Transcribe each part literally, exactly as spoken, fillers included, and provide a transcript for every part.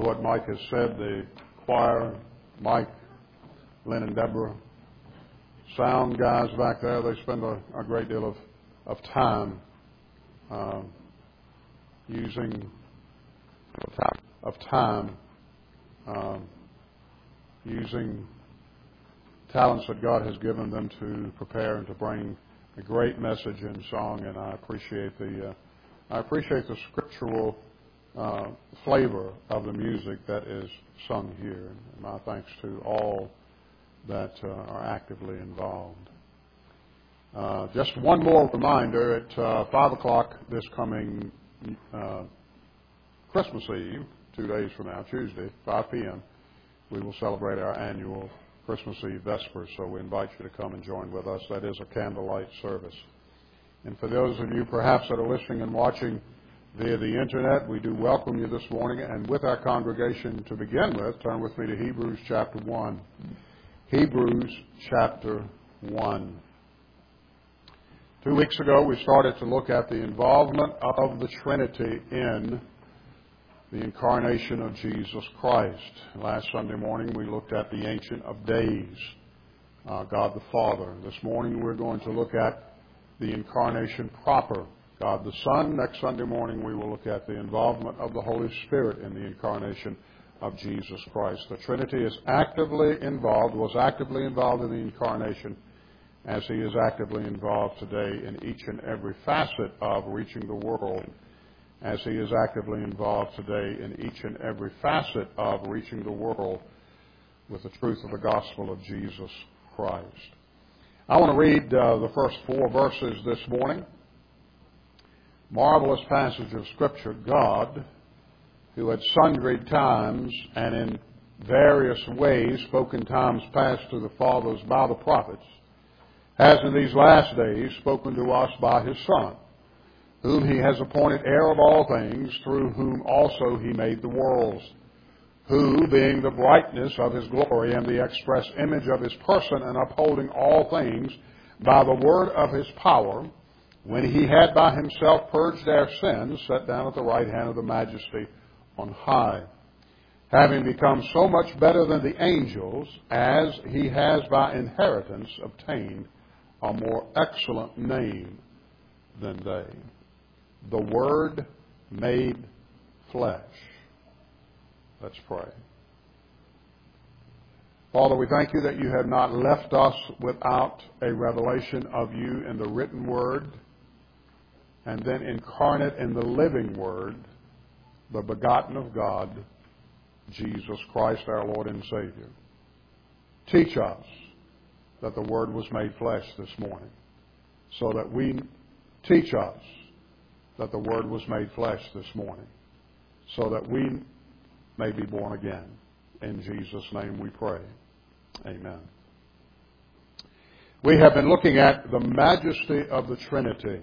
what Mike has said. The choir, Mike, Lynn and Deborah, sound guys back there, they spend a, a great deal of, of time uh, using of time um, using talents that God has given them to prepare and to bring a great message in song, and I appreciate the uh, I appreciate the scriptural uh, flavor of the music that is sung here. And my thanks to all that uh, are actively involved. Uh, just one more reminder: at uh, five o'clock this coming uh, Christmas Eve, two days from now, Tuesday, five p.m., we will celebrate our annual Christmas Eve Vespers, so we invite you to come and join with us. That is a candlelight service. And for those of you perhaps that are listening and watching via the Internet, we do welcome you this morning. And with our congregation to begin with, turn with me to Hebrews chapter one. Hebrews chapter one. Two weeks ago, we started to look at the involvement of the Trinity in the incarnation of Jesus Christ. Last Sunday morning, we looked at the Ancient of Days, uh, God the Father. This morning, we're going to look at the incarnation proper, God the Son. Next Sunday morning, we will look at the involvement of the Holy Spirit in the incarnation of Jesus Christ. The Trinity is actively involved, was actively involved in the incarnation, as He is actively involved today in each and every facet of reaching the world, as He is actively involved today in each and every facet of reaching the world with the truth of the gospel of Jesus Christ. I want to read uh, the first four verses this morning. Marvelous passage of Scripture. God, who at sundry times and in various ways spoke in times past to the fathers by the prophets, has in these last days spoken to us by His Son, whom He has appointed heir of all things, through whom also He made the worlds, who, being the brightness of His glory and the express image of His person, and upholding all things by the word of His power, when He had by Himself purged our sins, sat down at the right hand of the Majesty on high, having become so much better than the angels, as He has by inheritance obtained a more excellent name than they. The Word made flesh. Let's pray. Father, we thank You that You have not left us without a revelation of You in the written Word, and then incarnate in the living Word, the begotten of God, Jesus Christ, our Lord and Savior. Teach us that the Word was made flesh this morning, so that we teach us that the Word was made flesh this morning, so that we may be born again. In Jesus' name we pray. Amen. We have been looking at the majesty of the Trinity.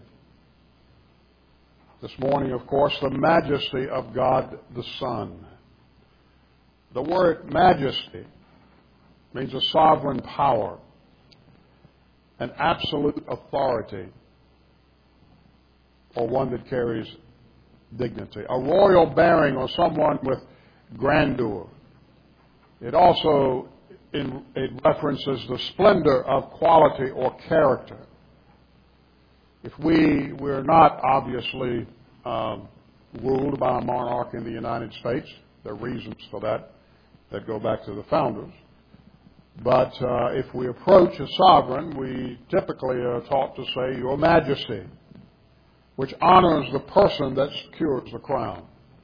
This morning, of course, the majesty of God the Son. The word majesty means a sovereign power, an absolute authority, or one that carries dignity. A royal bearing, or someone with grandeur. It also in, it references the splendor of quality or character. If we were not obviously um, ruled by a monarch in the United States, there are reasons for that that go back to the founders. But uh, if we approach a sovereign, we typically are taught to say, Your Majesty, which honors the person that secures the crown.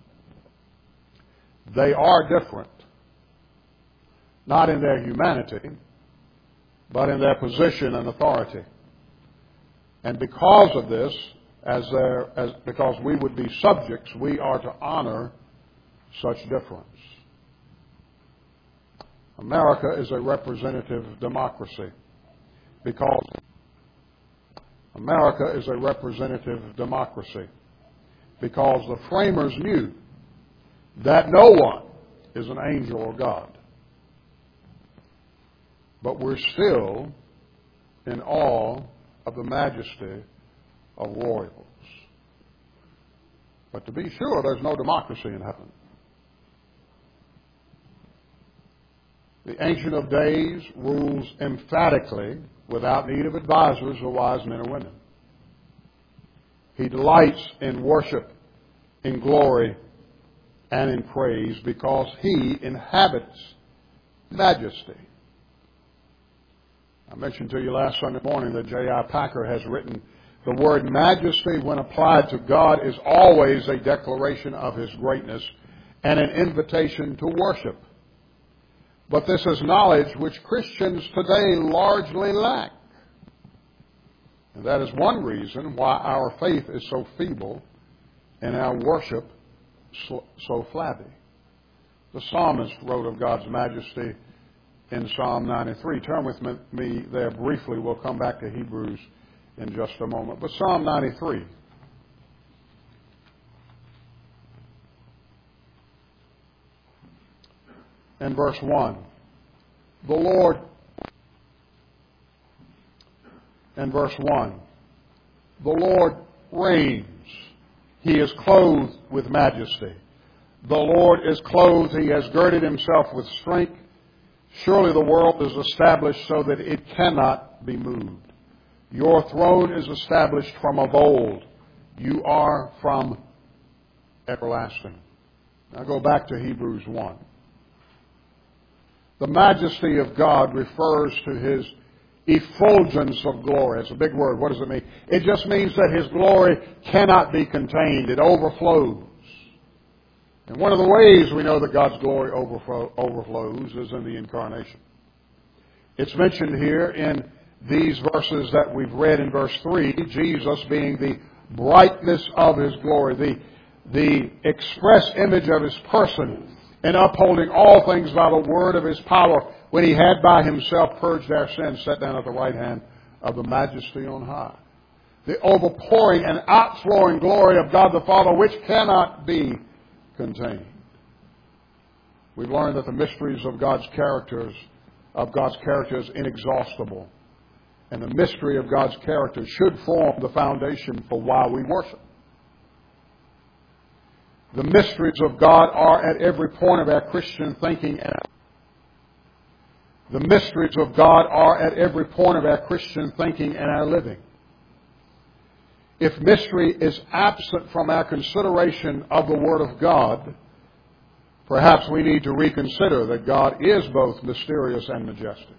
They are different, not in their humanity, but in their position and authority. And because of this, as their, as because we would be subjects, we are to honor such difference. America is a representative democracy because America is a representative democracy because the framers knew that no one is an angel or God. But we're still in awe of the majesty of royals. But to be sure, there's no democracy in heaven. The Ancient of Days rules emphatically without need of advisors or wise men or women. He delights in worship, in glory, and in praise because He inhabits majesty. I mentioned to you last Sunday morning that J I Packer has written, the word majesty, when applied to God, is always a declaration of His greatness and an invitation to worship. But this is knowledge which Christians today largely lack. And that is one reason why our faith is so feeble and our worship so, so flabby. The psalmist wrote of God's majesty in Psalm ninety-three. Turn with me there briefly. We'll come back to Hebrews in just a moment. But Psalm ninety-three. And verse one. The Lord, and verse one. The Lord reigns. He is clothed with majesty. The Lord is clothed. He has girded Himself with strength. Surely the world is established so that it cannot be moved. Your throne is established from of old. You are from everlasting. Now go back to Hebrews one. The majesty of God refers to His effulgence of glory. It's a big word. What does it mean? It just means that His glory cannot be contained. It overflows. And one of the ways we know that God's glory overflow, overflows is in the incarnation. It's mentioned here in these verses that we've read in verse three, Jesus being the brightness of His glory, the, the express image of His person, and upholding all things by the word of His power, when He had by Himself purged our sins, sat down at the right hand of the Majesty on high. The overpouring and outflowing glory of God the Father, which cannot be contained. We've learned that the mysteries of God's characters, of God's character is inexhaustible. And the mystery of God's character should form the foundation for why we worship. The mysteries of God are at every point of our Christian thinking. And the mysteries of God are at every point of our Christian thinking and our living. If mystery is absent from our consideration of the Word of God, perhaps we need to reconsider that God is both mysterious and majestic.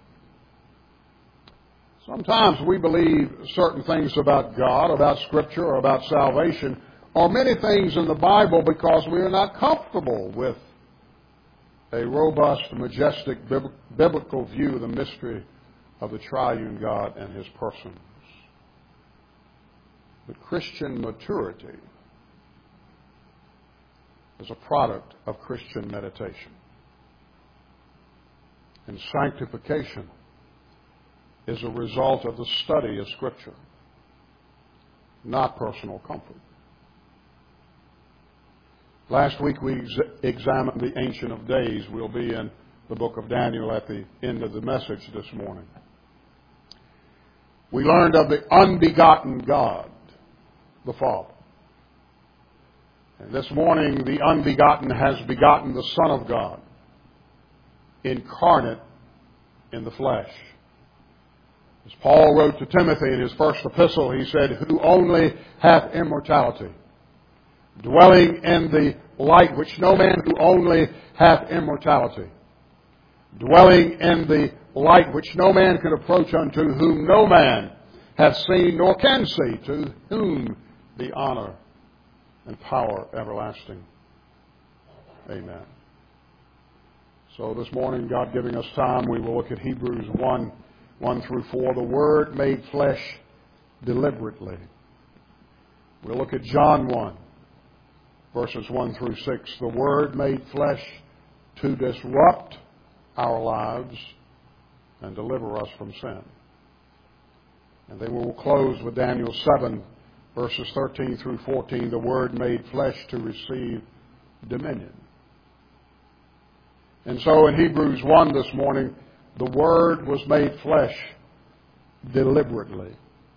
Sometimes we believe certain things about God, about Scripture, or about salvation, or many things in the Bible because we are not comfortable with a robust, majestic, biblical view of the mystery of the triune God and His persons. But Christian maturity is a product of Christian meditation. And sanctification is a result of the study of Scripture, not personal comfort. Last week we ex- examined the Ancient of Days. We'll be in the book of Daniel at the end of the message this morning. We learned of the unbegotten God, the Father. And this morning the unbegotten has begotten the Son of God, incarnate in the flesh. As Paul wrote to Timothy in his first epistle, he said, who only hath immortality, dwelling in the light which no man who only hath immortality, dwelling in the light which no man can approach unto, whom no man hath seen nor can see, to whom be honor and power everlasting. Amen. So this morning, God giving us time, we will look at Hebrews one, one through four, the Word made flesh deliberately. We'll look at John one, verses one through six, the Word made flesh to disrupt our lives and deliver us from sin. And then we will close with Daniel seven, verses thirteen through fourteen, the Word made flesh to receive dominion. And so in Hebrews one this morning, the Word was made flesh deliberately.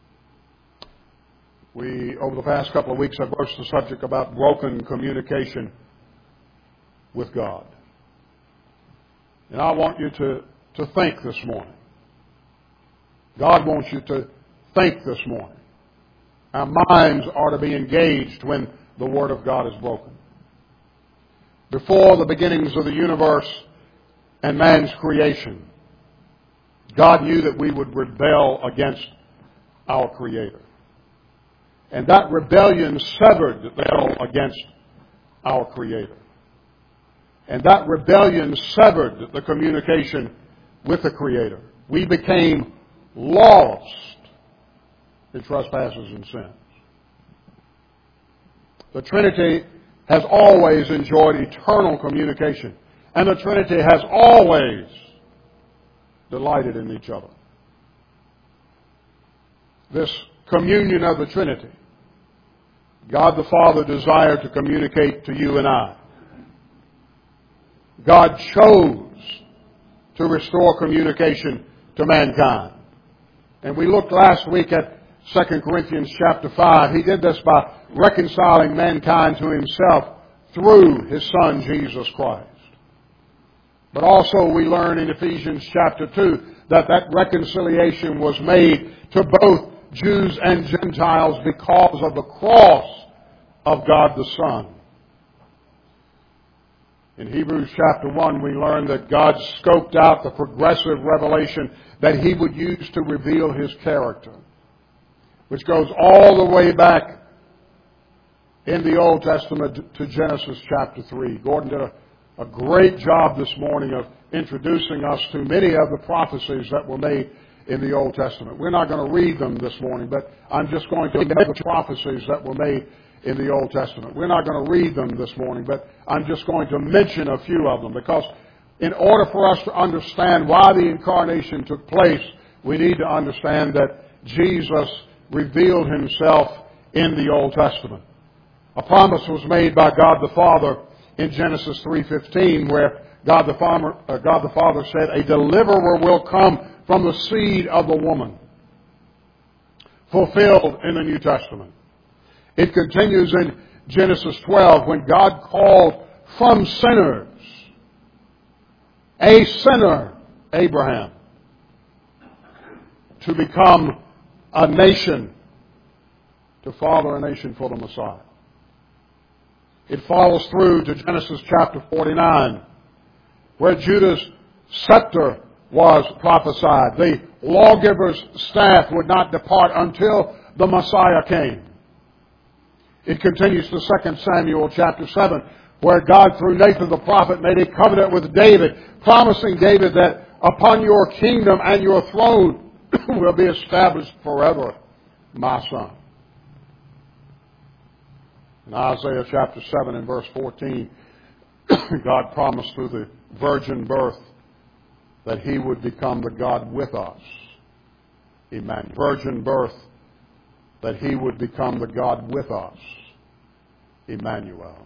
We, over the past couple of weeks, have broached the subject about broken communication with God. And I want you to, to think this morning. God wants you to think this morning. Our minds are to be engaged when the Word of God is broken. Before the beginnings of the universe and man's creation, God knew that we would rebel against our Creator. And that rebellion severed the battle against our Creator. And that rebellion severed the communication with the Creator. We became lost in trespasses and sins. The Trinity has always enjoyed eternal communication. And the Trinity has always delighted in each other. This communion of the Trinity, God the Father desired to communicate to you and I. God chose to restore communication to mankind. And we looked last week at Second Corinthians chapter five. He did this by reconciling mankind to Himself through His Son, Jesus Christ. But also we learn in Ephesians chapter two that that reconciliation was made to both Jews and Gentiles because of the cross of God the Son. In Hebrews chapter one, we learn that God scoped out the progressive revelation that He would use to reveal His character, which goes all the way back in the Old Testament to Genesis chapter three. Gordon did a, a great job this morning of introducing us to many of the prophecies that were made in the Old Testament. We're not going to read them this morning, but I'm just going to read the prophecies that were made in the Old Testament. We're not going to read them this morning, but I'm just going to mention a few of them, because in order for us to understand why the incarnation took place, we need to understand that Jesus revealed Himself in the Old Testament. A promise was made by God the Father in Genesis three fifteen, where God the, Father, uh, God the Father said, "A deliverer will come from the seed of the woman," fulfilled in the New Testament. It continues in Genesis twelve, when God called from sinners a sinner, Abraham, to become a nation, to father a nation for the Messiah. It follows through to Genesis chapter forty-nine, where Judah's scepter was prophesied. The lawgiver's staff would not depart until the Messiah came. It continues to Second Samuel chapter seven, where God through Nathan the prophet made a covenant with David, promising David that upon your kingdom and your throne will be established forever, my son. In Isaiah chapter seven and verse fourteen, God promised through the virgin birth that He would become the God with us. Emmanuel. Virgin birth, that He would become the God with us. Emmanuel.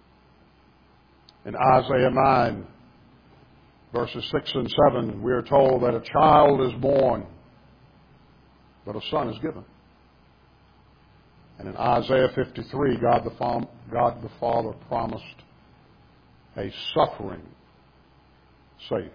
In Isaiah nine, verses six and seven, we are told that a child is born, but a son is given. And in Isaiah fifty-three, God the, Fa- God the Father promised a suffering Savior.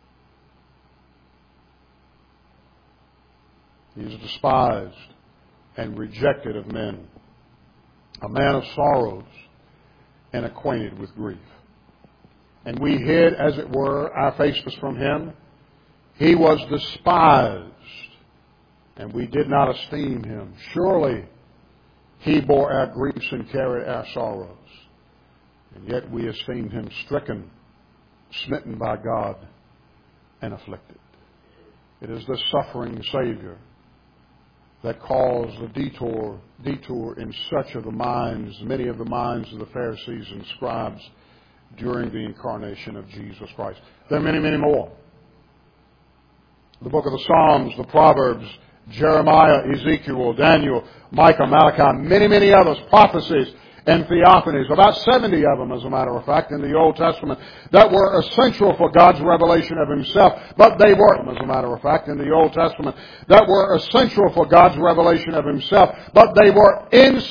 He is despised and rejected of men, a man of sorrows and acquainted with grief. And we hid, as it were, our faces from Him. He was despised, and we did not esteem Him. Surely He bore our griefs and carried our sorrows. And yet we esteemed Him stricken, smitten by God, and afflicted. It is this suffering Savior that caused a detour, detour in such of the minds, many of the minds of the Pharisees and scribes during the incarnation of Jesus Christ. There are many, many more. The book of the Psalms, the Proverbs, Jeremiah, Ezekiel, Daniel, Micah, Malachi, many, many others, prophecies and theophanies, about seventy of them, as a matter of fact, in the Old Testament, that were essential for God's revelation of Himself. But they were, as a matter of fact, in the Old Testament, that were essential for God's revelation of Himself, but they were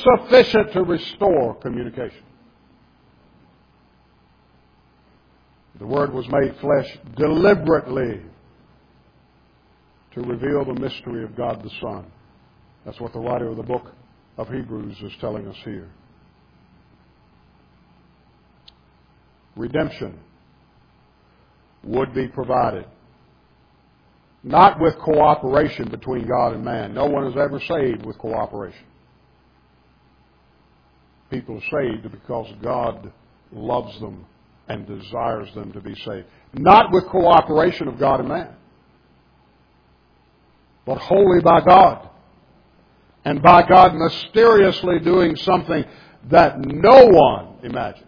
insufficient to restore communication. The Word was made flesh deliberately to reveal the mystery of God the Son. That's what the writer of the book of Hebrews is telling us here. Redemption would be provided, not with cooperation between God and man. No one is ever saved with cooperation. People are saved because God loves them and desires them to be saved. Not with cooperation of God and man, but wholly by God. And by God mysteriously doing something that no one imagined.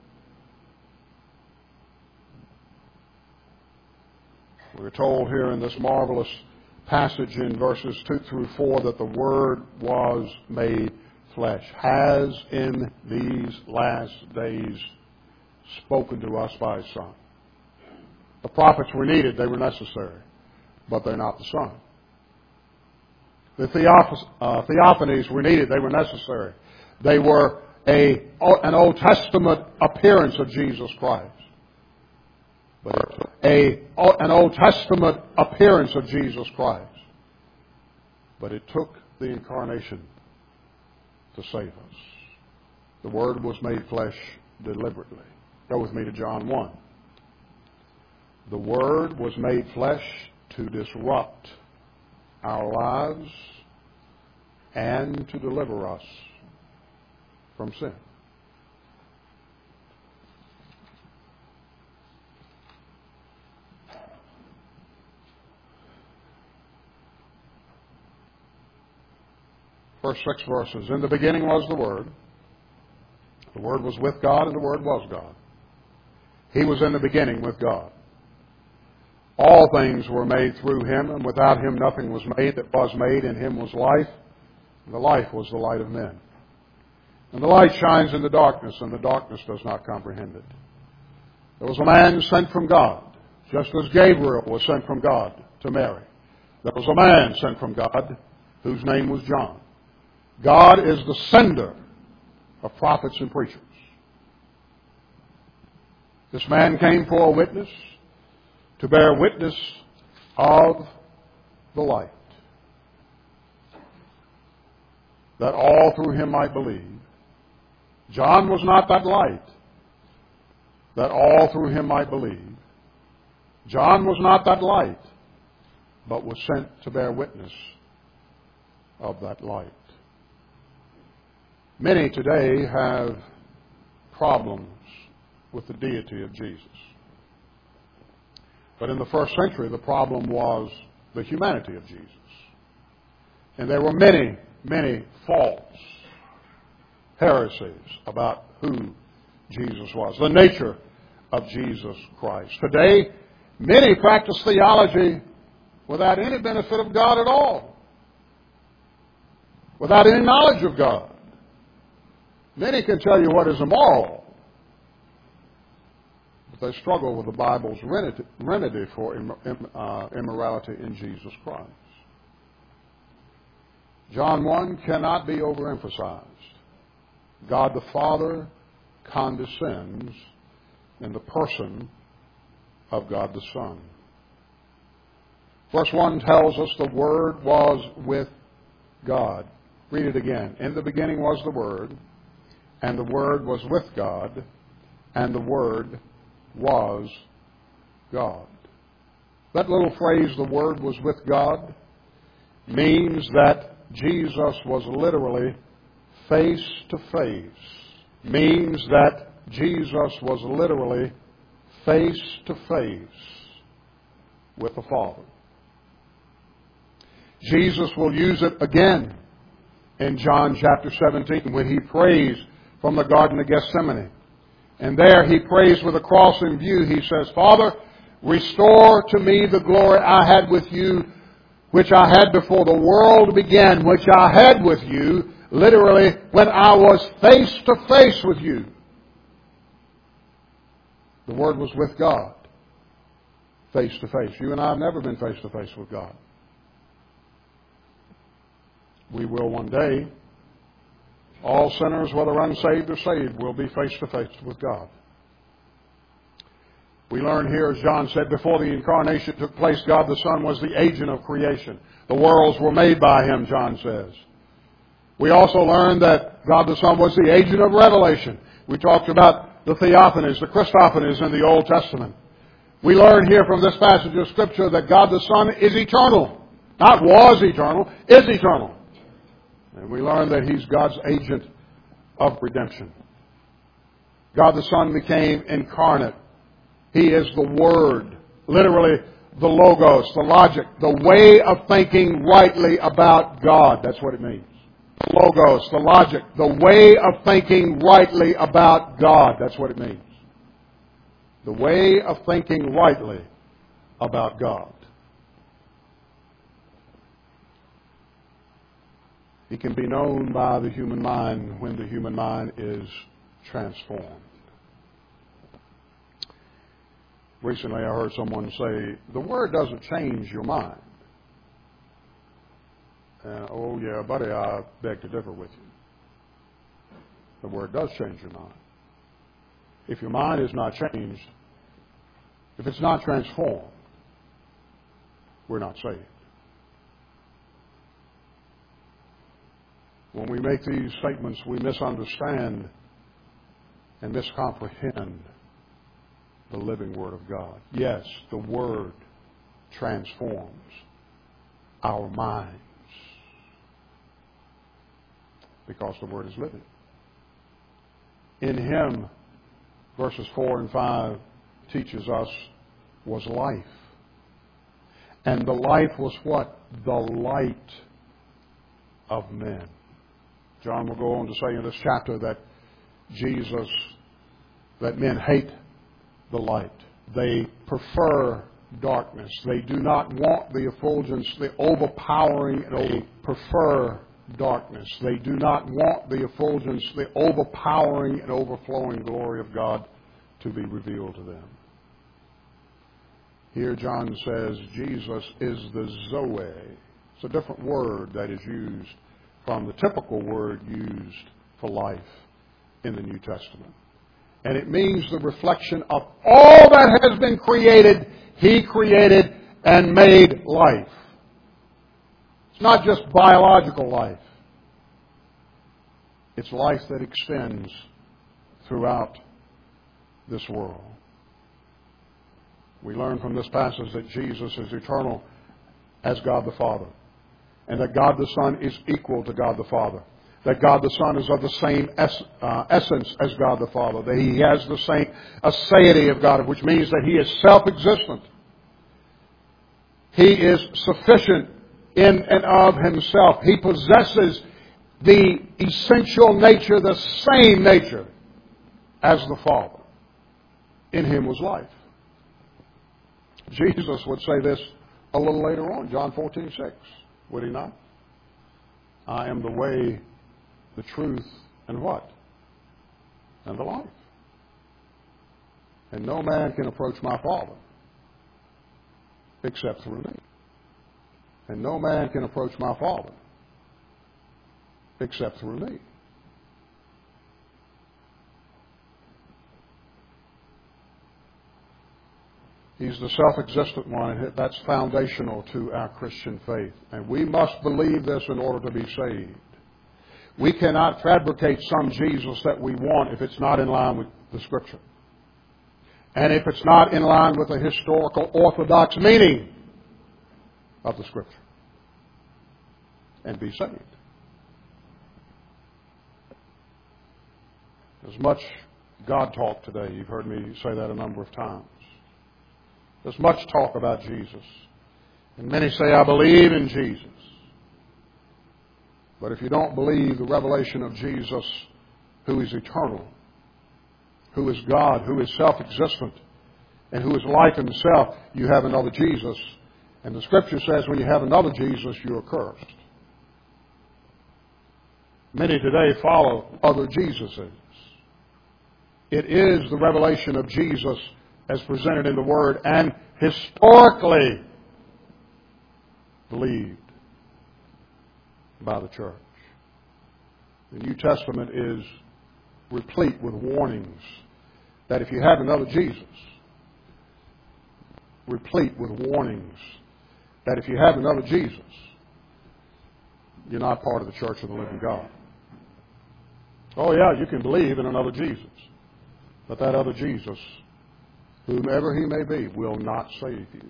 We're told here in this marvelous passage in verses two through four that the Word was made flesh, has in these last days spoken to us by His Son. The prophets were needed, they were necessary, but they're not the Son. The theoph- uh, theophanies were needed, they were necessary. They were a, an Old Testament appearance of Jesus Christ. But a, an Old Testament appearance of Jesus Christ. But it took the incarnation to save us. The Word was made flesh deliberately. Go with me to John one. The Word was made flesh to disrupt our lives and to deliver us from sin. First six verses. In the beginning was the Word. The Word was with God, and the Word was God. He was in the beginning with God. All things were made through Him, and without Him nothing was made that was made. In Him was life, and the life was the light of men. And the light shines in the darkness, and the darkness does not comprehend it. There was a man sent from God, just as Gabriel was sent from God to Mary. There was a man sent from God whose name was John. God is the sender of prophets and preachers. This man came for a witness, to bear witness of the light, that all through him might believe. John was not that light, that all through him might believe. John was not that light, but was sent to bear witness of that light. Many today have problems with the deity of Jesus. But in the first century, the problem was the humanity of Jesus. And there were many, many false heresies about who Jesus was, the nature of Jesus Christ. Today, many practice theology without any benefit of God at all, without any knowledge of God. Many can tell you what is immoral, but they struggle with the Bible's remedy for immorality in Jesus Christ. John one cannot be overemphasized. God the Father condescends in the person of God the Son. Verse one tells us the Word was with God. Read it again. In the beginning was the Word, and the Word was with God, and the Word was God. That little phrase, the Word was with God, means that Jesus was literally face to face. Means that Jesus was literally face to face with the Father. Jesus will use it again in John chapter seventeen when he prays from the Garden of Gethsemane. And there he prays with a cross in view. He says, Father, restore to me the glory I had with you, which I had before the world began, which I had with you, literally, when I was face to face with you. The Word was with God, face to face. You and I have never been face to face with God. We will one day. All sinners, whether unsaved or saved, will be face to face with God. We learn here, as John said, before the incarnation took place, God the Son was the agent of creation. The worlds were made by Him, John says. We also learn that God the Son was the agent of revelation. We talked about the theophanies, the Christophanies in the Old Testament. We learn here from this passage of Scripture that God the Son is eternal. Not was eternal, is eternal. And we learn that He's God's agent of redemption. God the Son became incarnate. He is the Word, literally the Logos, the logic, the way of thinking rightly about God. That's what it means. The Logos, the logic, the way of thinking rightly about God. That's what it means. The way of thinking rightly about God. He can be known by the human mind when the human mind is transformed. Recently I heard someone say, the Word doesn't change your mind. Uh, oh yeah, buddy, I beg to differ with you. The Word does change your mind. If your mind is not changed, if it's not transformed, we're not saved. When we make these statements, we misunderstand and miscomprehend the living Word of God. Yes, the Word transforms our minds because the Word is living. In Him, verses four and five teaches us, was life. And the life was what? The light of men. John will go on to say in this chapter that Jesus, that men hate the light. They prefer darkness. They do not want the effulgence, the overpowering, and they prefer darkness. They do not want the effulgence, the overpowering and overflowing glory of God to be revealed to them. Here John says Jesus is the Zoe. It's a different word that is used from the typical word used for life in the New Testament. And it means the reflection of all that has been created, He created and made life. It's not just biological life. It's life that extends throughout this world. We learn from this passage that Jesus is eternal as God the Father, and that God the Son is equal to God the Father, that God the Son is of the same es- uh, essence as God the Father, that He has the same aseity of God, which means that He is self-existent. He is sufficient in and of Himself. He possesses the essential nature, the same nature as the Father. In Him was life. Jesus would say this a little later on, John fourteen six, would He not? I am the way, the truth, and what? And the life. And no man can approach my Father except through me. And no man can approach my Father except through me. He's the self-existent one. That's foundational to our Christian faith. And we must believe this in order to be saved. We cannot fabricate some Jesus that we want if it's not in line with the Scripture. And if it's not in line with the historical orthodox meaning of the Scripture. And be saved. There's much God talk today. You've heard me say that a number of times. There's much talk about Jesus. And many say, I believe in Jesus. But if you don't believe the revelation of Jesus, who is eternal, who is God, who is self-existent, and who is life Himself, you have another Jesus. And the Scripture says when you have another Jesus, you are cursed. Many today follow other Jesuses. It is the revelation of Jesus as presented in the Word and historically believed by the church. The New Testament is replete with warnings that if you have another Jesus, replete with warnings that if you have another Jesus, you're not part of the church of the living God. Oh yeah, you can believe in another Jesus, but that other Jesus, whomever he may be, will not save you.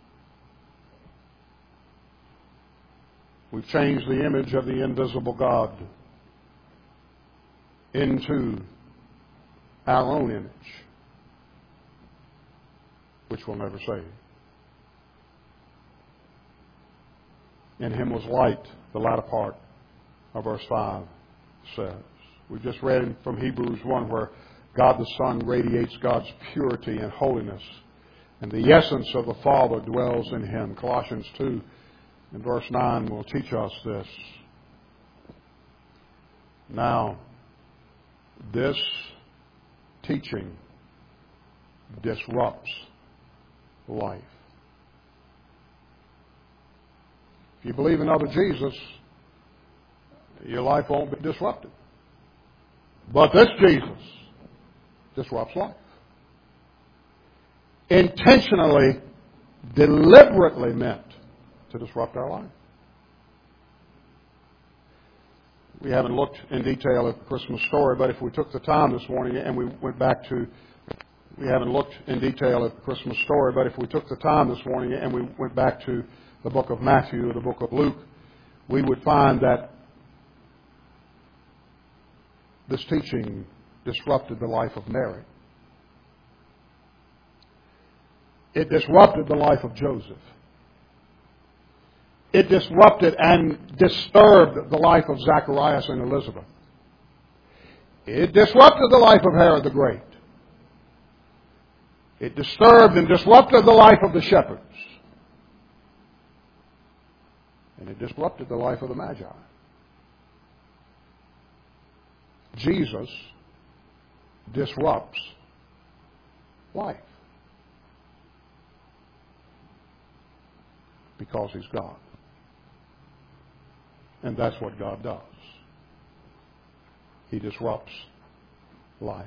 We've changed the image of the invisible God into our own image, which will never save. In him was light, the latter part of verse five says. We just read from Hebrews one where God the Son radiates God's purity and holiness, and the essence of the Father dwells in him. Colossians two and verse nine will teach us this. Now, this teaching disrupts life. If you believe in other Jesus, your life won't be disrupted. But this Jesus disrupts life. Intentionally, deliberately meant to disrupt our life. We haven't looked in detail at the Christmas story, but if we took the time this morning and we went back to, we haven't looked in detail at the Christmas story, but if we took the time this morning and we went back to the book of Matthew or the book of Luke, we would find that this teaching disrupted the life of Mary. It disrupted the life of Joseph. It disrupted and disturbed the life of Zacharias and Elizabeth. It disrupted the life of Herod the Great. It disturbed and disrupted the life of the shepherds. And it disrupted the life of the Magi. Jesus disrupts life because he's God. And that's what God does. He disrupts life.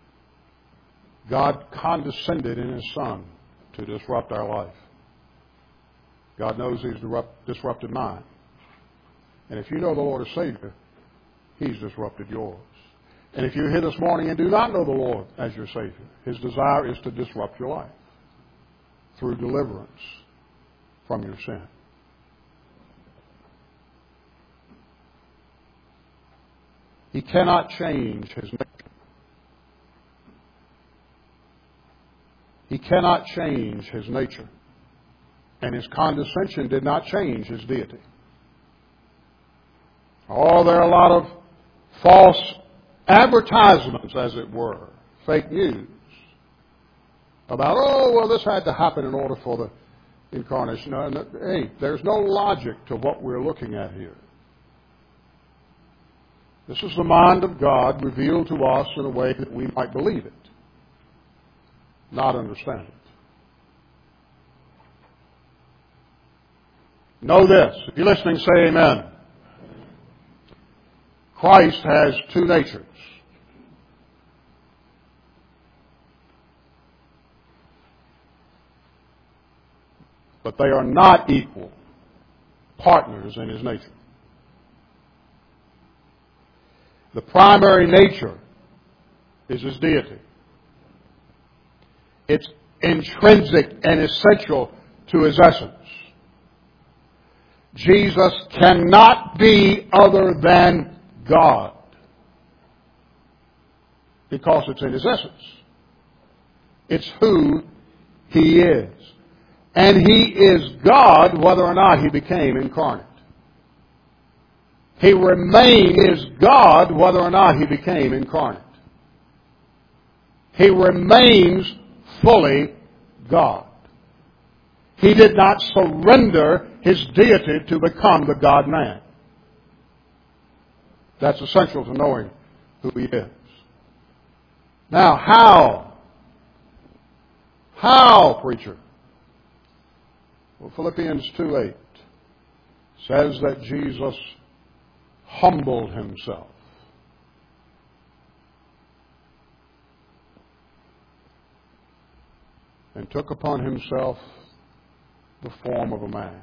God condescended in his Son to disrupt our life. God knows he's disrupted mine. And if you know the Lord as Savior, he's disrupted yours. And if you're here this morning and do not know the Lord as your Savior, his desire is to disrupt your life through deliverance from your sin. He cannot change his nature. He cannot change his nature. And his condescension did not change his deity. Oh, there are a lot of false advertisements, as it were, fake news, about, oh, well, this had to happen in order for the incarnation. No, no, hey, there's no logic to what we're looking at here. This is the mind of God revealed to us in a way that we might believe it, not understand it. Know this. If you're listening, say amen. Christ has two natures. But they are not equal partners in his nature. The primary nature is his deity. It's intrinsic and essential to his essence. Jesus cannot be other than God because it's in his essence. It's who he is. And he is God whether or not he became incarnate. He remains God whether or not he became incarnate. He remains fully God. He did not surrender his deity to become the God-man. That's essential to knowing who he is. Now, how? How, preacher? Well, Philippians two eight says that Jesus humbled himself. and took upon himself the form of a man.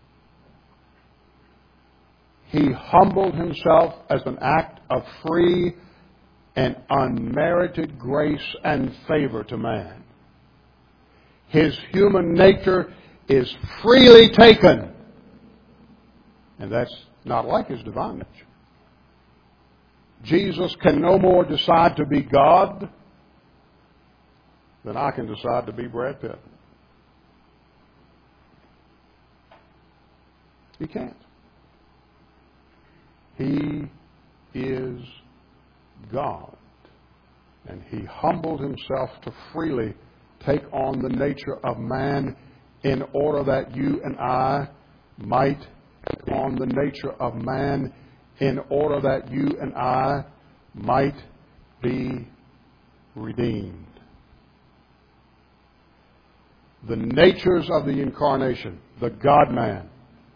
He humbled himself as an act of free and unmerited grace and favor to man. His human nature is freely taken. And that's not like his divine nature. Jesus can no more decide to be God than I can decide to be Brad Pitt. He can't. He is God. And he humbled himself to freely take on the nature of man in order that you and I might take on the nature of man in order that you and I might be redeemed. The natures of the incarnation, the God-man,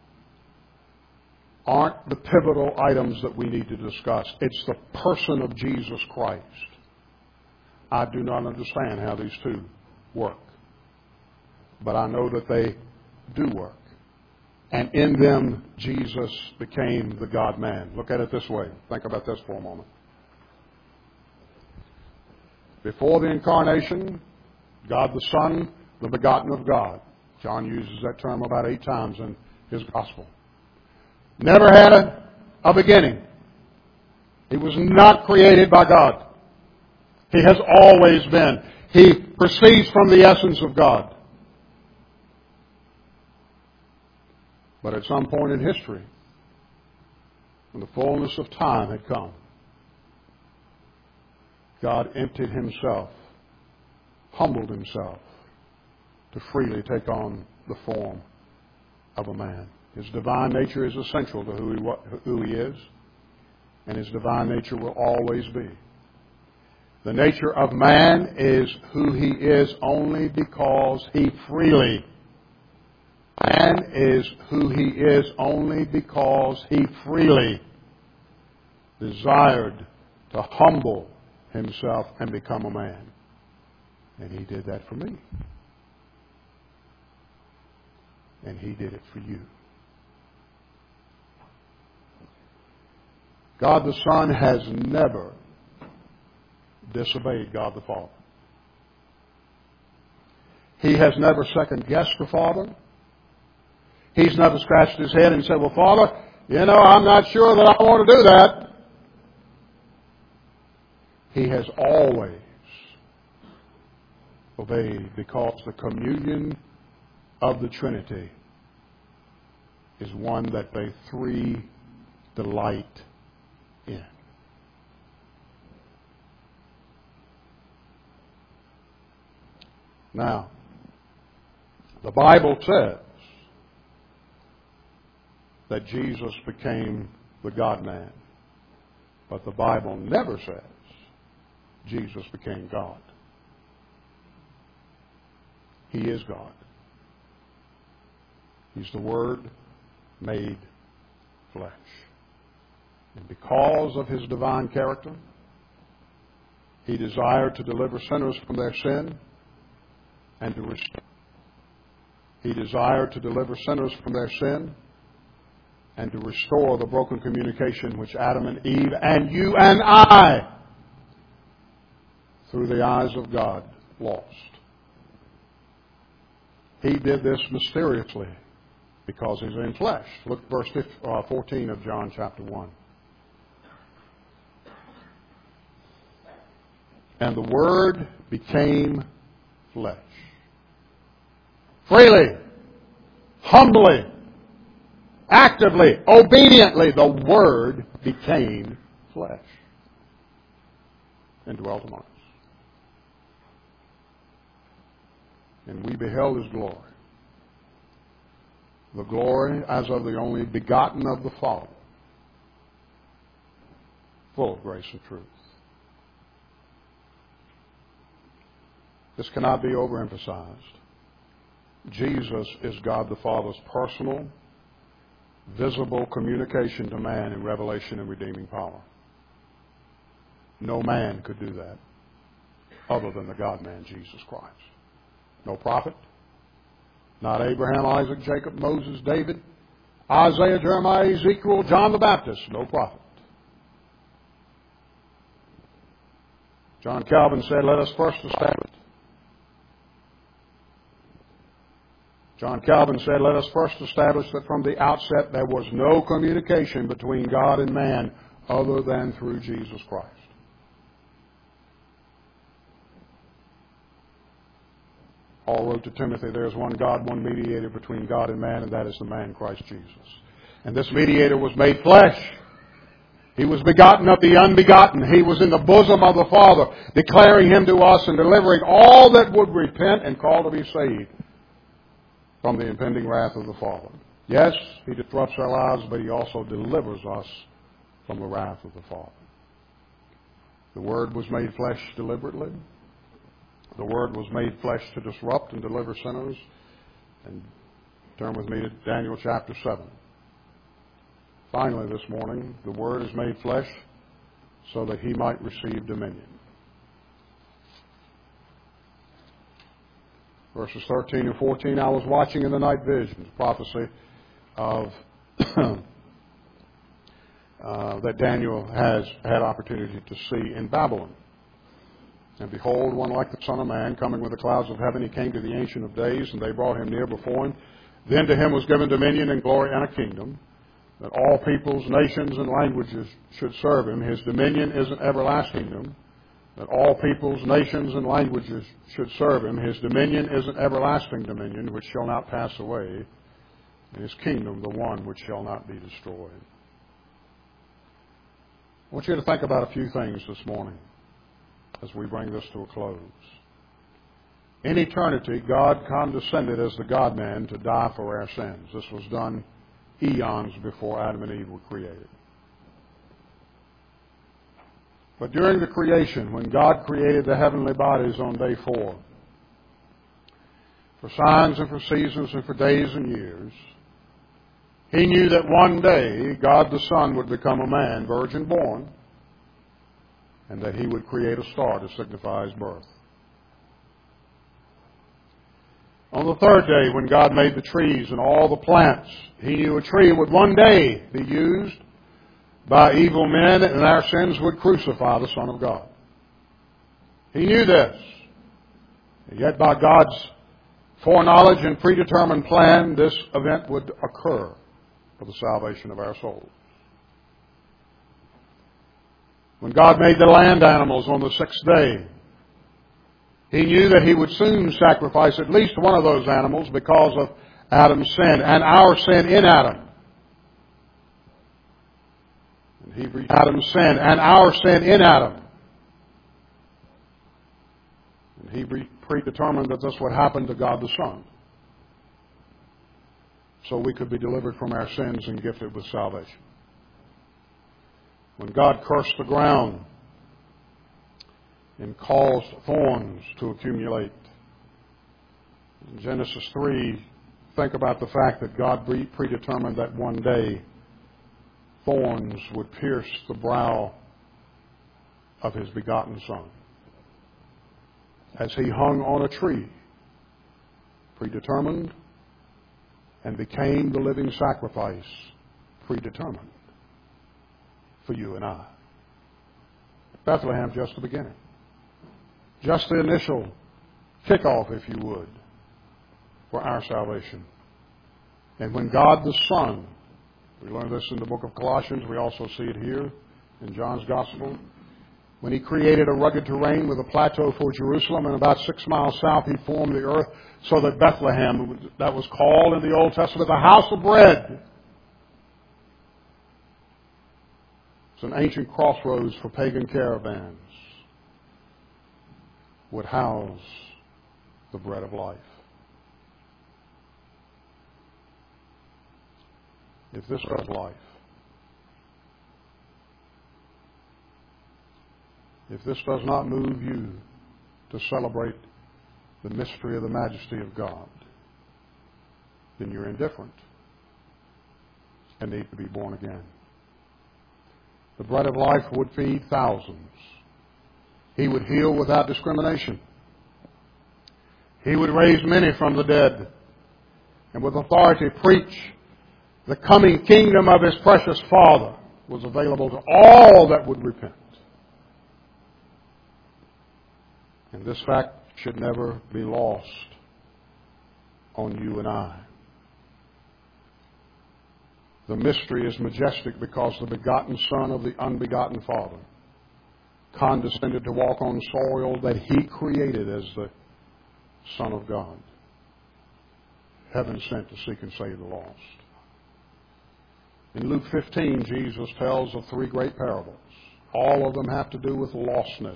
aren't the pivotal items that we need to discuss. It's the person of Jesus Christ. I do not understand how these two work, but I know that they do work. And in them, Jesus became the God-man. Look at it this way. Think about this for a moment. Before the incarnation, God the Son, the begotten of God. John uses that term about eight times in his gospel. Never had a, a beginning. He was not created by God. He has always been. He proceeds from the essence of God. But at some point in history, when the fullness of time had come, God emptied himself, humbled himself, to freely take on the form of a man. His divine nature is essential to who he, who he is, and his divine nature will always be. The nature of man is who he is only because he freely. Man is who he is only because he freely desired to humble himself and become a man. And he did that for me. And he did it for you. God the Son has never disobeyed God the Father. He has never second-guessed the Father. He's never scratched his head and said, well, Father, you know, I'm not sure that I want to do that. He has always obeyed because the communion of the Trinity is one that they three delight in. Now, the Bible says that Jesus became the God-man. But the Bible never says Jesus became God. He is God. He's the Word made flesh. And because of his divine character, he desired to deliver sinners from their sin and to restore. He desired to deliver sinners from their sin and to restore the broken communication which Adam and Eve and you and I, through the eyes of God, lost. He did this mysteriously because he's in flesh. Look at verse fourteen of John chapter one. And the Word became flesh. Freely, humbly, actively, obediently, the Word became flesh and dwelt among us. And we beheld his glory. The glory as of the only begotten of the Father, full of grace and truth. This cannot be overemphasized. Jesus is God the Father's personal, visible communication to man in revelation and redeeming power. No man could do that other than the God-man, Jesus Christ. No prophet. Not Abraham, Isaac, Jacob, Moses, David, Isaiah, Jeremiah, Ezekiel, John the Baptist. No prophet. John Calvin said, let us first establish. John Calvin said, let us first establish that from the outset there was no communication between God and man other than through Jesus Christ. Paul wrote to Timothy, there is one God, one mediator between God and man, and that is the man Christ Jesus. And this mediator was made flesh. He was begotten of the unbegotten. He was in the bosom of the Father, declaring Him to us and delivering all that would repent and call to be saved from the impending wrath of the Father. Yes, He disrupts our lives, but He also delivers us from the wrath of the Father. The Word was made flesh deliberately. The Word was made flesh to disrupt and deliver sinners. And turn with me to Daniel chapter seven. Finally this morning, the Word is made flesh so that He might receive dominion. Verses thirteen and fourteen, I was watching in the night visions, prophecy of uh, that Daniel has had opportunity to see in Babylon. And behold, one like the Son of Man, coming with the clouds of heaven, He came to the Ancient of Days, and they brought Him near before Him. Then to Him was given dominion and glory and a kingdom, that all peoples, nations, and languages should serve Him. His dominion is an everlasting kingdom, that all peoples, nations, and languages should serve Him. His dominion is an everlasting dominion which shall not pass away, and His kingdom the one which shall not be destroyed. I want you to think about a few things this morning as we bring this to a close. In eternity, God condescended as the God-man to die for our sins. This was done eons before Adam and Eve were created. But during the creation, when God created the heavenly bodies on day four, for signs and for seasons and for days and years, He knew that one day God the Son would become a man, virgin born, and that He would create a star to signify His birth. On the third day, when God made the trees and all the plants, He knew a tree would one day be used by evil men, and our sins would crucify the Son of God. He knew this. And yet by God's foreknowledge and predetermined plan, this event would occur for the salvation of our souls. When God made the land animals on the sixth day, He knew that He would soon sacrifice at least one of those animals because of Adam's sin and our sin in Adam. And He Adam's sin and our sin in Adam. And He predetermined that this would happen to God the Son, so we could be delivered from our sins and gifted with salvation. When God cursed the ground and caused thorns to accumulate. In Genesis three, think about the fact that God predetermined that one day thorns would pierce the brow of His begotten Son as He hung on a tree, predetermined, and became the living sacrifice, predetermined, for you and I. Bethlehem, just the beginning. Just the initial kickoff, if you would, for our salvation. And when God the Son, we learn this in the book of Colossians, we also see it here in John's Gospel, when He created a rugged terrain with a plateau for Jerusalem, and about six miles south He formed the earth so that Bethlehem, that was called in the Old Testament the house of bread. It's an ancient crossroads for pagan caravans, would house the bread of life. If this was life, if this does not move you to celebrate the mystery of the majesty of God, then you're indifferent and need to be born again. The bread of life would feed thousands. He would heal without discrimination. He would raise many from the dead and with authority preach the coming kingdom of His precious Father was available to all that would repent. And this fact should never be lost on you and I. The mystery is majestic because the begotten Son of the unbegotten Father condescended to walk on soil that He created as the Son of God. Heaven sent to seek and save the lost. In Luke fifteen, Jesus tells of three great parables. All of them have to do with lostness.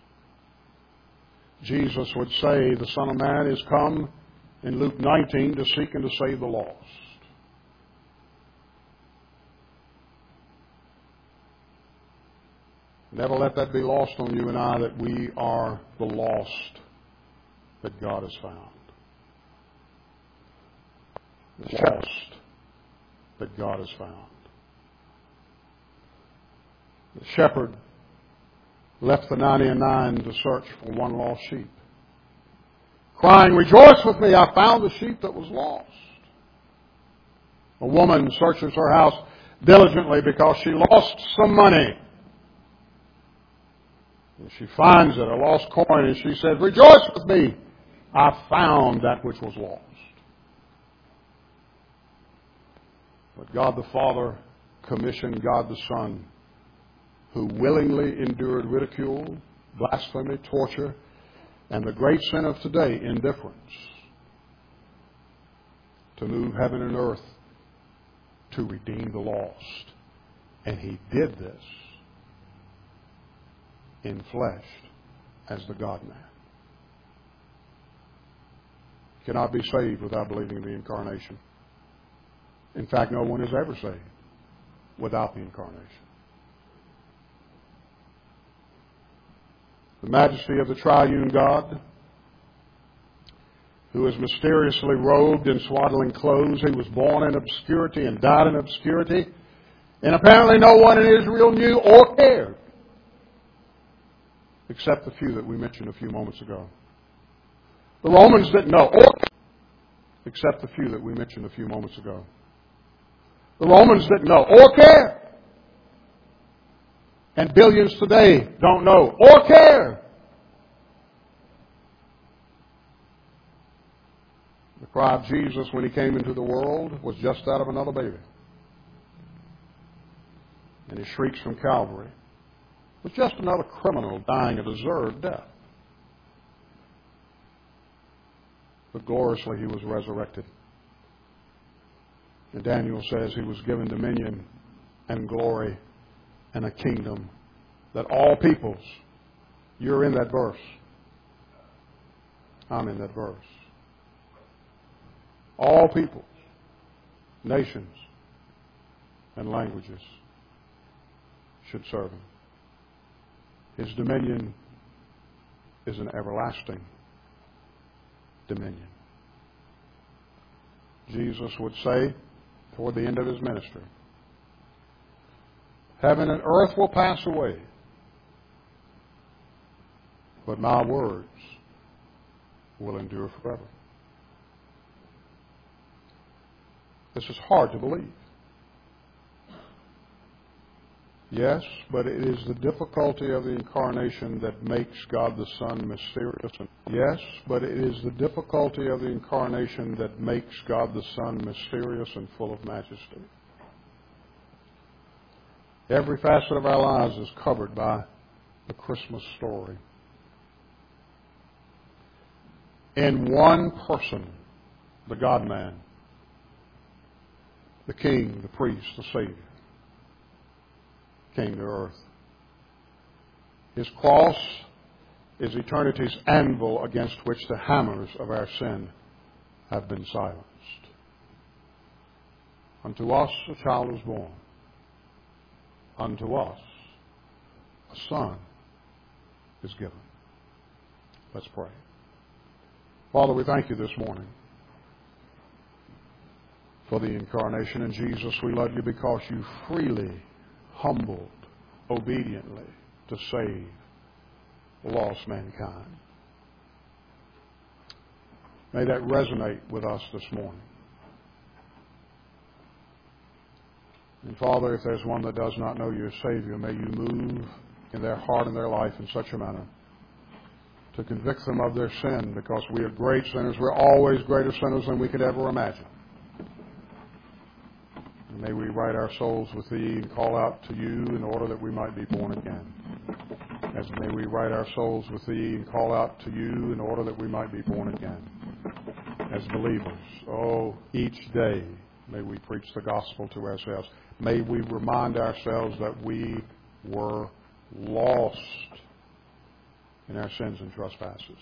Jesus would say the Son of Man is come in Luke nineteen to seek and to save the lost. Never let that be lost on you and I that we are the lost that God has found. The lost that God has found. The shepherd left the ninety and nine to search for one lost sheep, crying, "Rejoice with me, I found the sheep that was lost." A woman searches her house diligently because she lost some money. And she finds it, a lost coin, and she says, "Rejoice with me, I found that which was lost." But God the Father commissioned God the Son, who willingly endured ridicule, blasphemy, torture, and the great sin of today, indifference, to move heaven and earth to redeem the lost. And He did this in flesh as the God-man. You cannot be saved without believing in the Incarnation. In fact, no one is ever saved without the Incarnation. The majesty of the triune God, who is mysteriously robed in swaddling clothes. He was born in obscurity and died in obscurity. And apparently no one in Israel knew or cared, except the few that we mentioned a few moments ago. The Romans didn't know or care, except the few that we mentioned a few moments ago. The Romans didn't know or care. And billions today don't know or care. The cry of Jesus when He came into the world was just that of another baby. And His shrieks from Calvary was just another criminal dying a deserved death. But gloriously He was resurrected. And Daniel says He was given dominion and glory and a kingdom that all peoples, you're in that verse. I'm in that verse. All peoples, nations, and languages should serve Him. His dominion is an everlasting dominion. Jesus would say toward the end of His ministry, heaven and earth will pass away, but my words will endure forever. This is hard to believe. Yes, but it is the difficulty of the Incarnation that makes God the Son mysterious. And yes, but it is the difficulty of the Incarnation that makes God the Son mysterious and full of majesty. Every facet of our lives is covered by the Christmas story. In one person, the God-man, the King, the priest, the Savior, came to earth. His cross is eternity's anvil against which the hammers of our sin have been silenced. Unto us a child was born. Unto us a son is given. Let's pray. Father, we thank You this morning for the Incarnation. And Jesus, we love You because You freely humbled obediently to save lost mankind. May that resonate with us this morning. And Father, if there's one that does not know you as Savior, may you move in their heart and their life in such a manner to convict them of their sin, because we are great sinners. We're always greater sinners than we could ever imagine. And may we right our souls with Thee and call out to You in order that we might be born again. As may we right our souls with Thee and call out to You in order that we might be born again. As believers, oh, each day may we preach the gospel to ourselves. May we remind ourselves that we were lost in our sins and trespasses.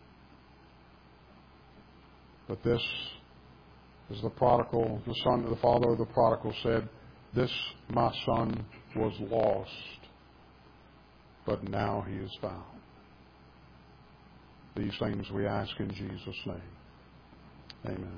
But this, as the prodigal, the son, the father of the prodigal said, this my son was lost, but now he is found. These things we ask in Jesus' name. Amen.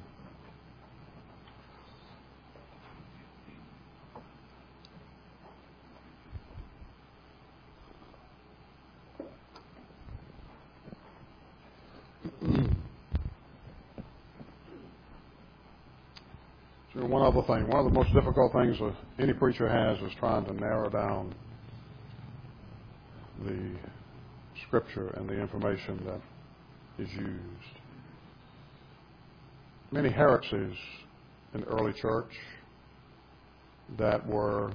So one other thing, one of the most difficult things that any preacher has is trying to narrow down the Scripture and the information that is used. Many heresies in the early church that were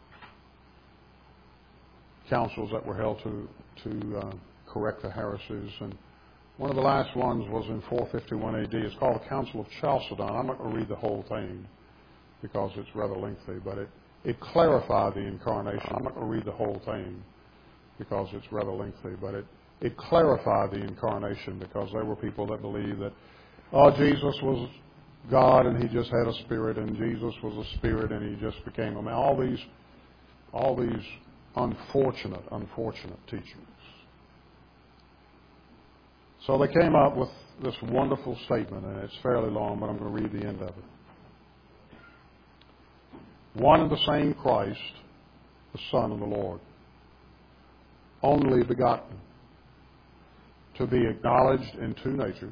councils that were held to, to uh, correct the heresies, and one of the last ones was in four fifty-one A D. It's called the Council of Chalcedon. I'm not going to read the whole thing because it's rather lengthy, but it, it clarified the incarnation. I'm not going to read the whole thing because it's rather lengthy, but it, it clarified the incarnation, because there were people that believed that, oh, Jesus was God and He just had a spirit, and Jesus was a spirit and He just became a man. All these, all these unfortunate, unfortunate teachings. So they came up with this wonderful statement, and it's fairly long, but I'm going to read the end of it. One and the same Christ, the Son of the Lord, only begotten, to be acknowledged in two natures,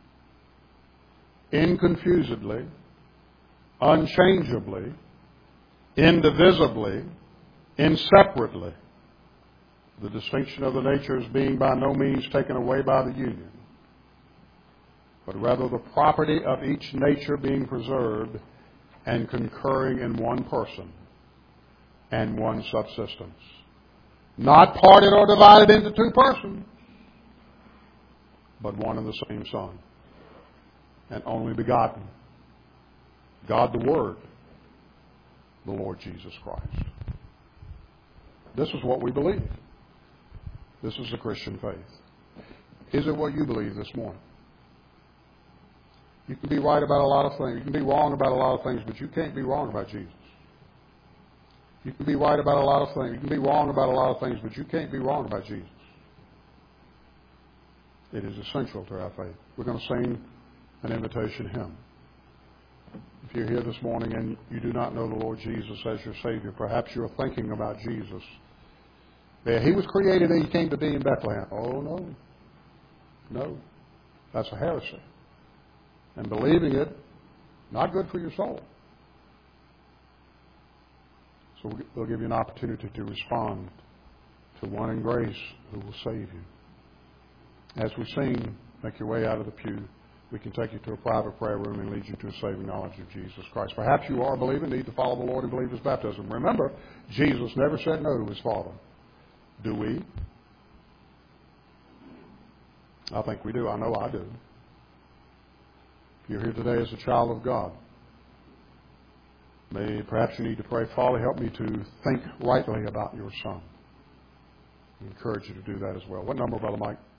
inconfusedly, unchangeably, indivisibly, inseparably, the distinction of the natures being by no means taken away by the union, but rather the property of each nature being preserved and concurring in one person and one subsistence. Not parted or divided into two persons, but one and the same Son, and only begotten, God the Word, the Lord Jesus Christ. This is what we believe. This is the Christian faith. Is it what you believe this morning? You can be right about a lot of things. You can be wrong about a lot of things, but you can't be wrong about Jesus. You can be right about a lot of things. You can be wrong about a lot of things, but you can't be wrong about Jesus. It is essential to our faith. We're going to sing an invitation hymn. If you're here this morning and you do not know the Lord Jesus as your Savior, perhaps you're thinking about Jesus. Yeah, He was created and He came to be in Bethlehem. Oh, no. No. That's a heresy. And believing it, not good for your soul. So we'll give you an opportunity to respond to one in grace who will save you. As we sing, make your way out of the pew. We can take you to a private prayer room and lead you to a saving knowledge of Jesus Christ. Perhaps you are believing, need to follow the Lord and believe His baptism. Remember, Jesus never said no to His Father. Do we? I think we do. I know I do. If you're here today as a child of God, may perhaps you need to pray, Father, help me to think rightly about your Son. I encourage you to do that as well. What number, Brother Mike?